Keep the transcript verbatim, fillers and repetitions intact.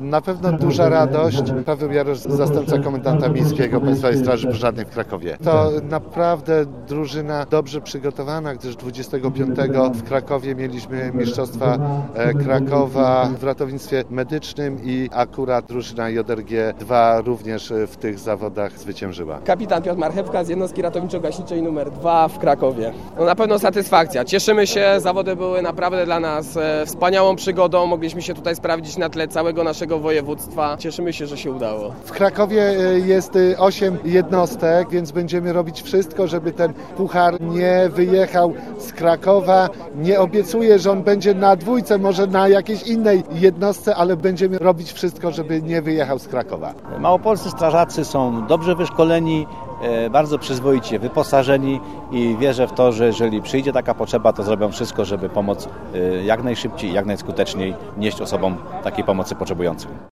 Na pewno duża radość. Paweł Jarosz, zastępca komendanta miejskiego Państwowej Straży Pożarnej w Krakowie. To naprawdę drużyna dobrze przygotowana, gdyż dwudziestego piątego w Krakowie mieliśmy Mistrzostwa Krakowa w ratownictwie medycznym i akurat drużyna J R G dwa również w tych zawodach zwyciężyła. Kapitan Piotr Marchewka z jednostki ratowniczo-gaśniczej numer dwa w Krakowie. No na pewno satysfakcja. Cieszymy się, zawody były naprawdę dla nas wspaniałą przygodą. Mogliśmy się tutaj sprawdzić na tle całego naszego województtwa. Cieszymy się, że się udało. W Krakowie jest osiem jednostek, więc będziemy robić wszystko, żeby ten puchar nie wyjechał z Krakowa. Nie obiecuję, że on będzie na dwójce, może na jakiejś innej jednostce, ale będziemy robić wszystko, żeby nie wyjechał z Krakowa. Małopolscy strażacy są dobrze wyszkoleni, bardzo przyzwoicie wyposażeni i wierzę w to, że jeżeli przyjdzie taka potrzeba, to zrobią wszystko, żeby pomóc jak najszybciej, jak najskuteczniej nieść osobom takiej pomocy potrzebującym.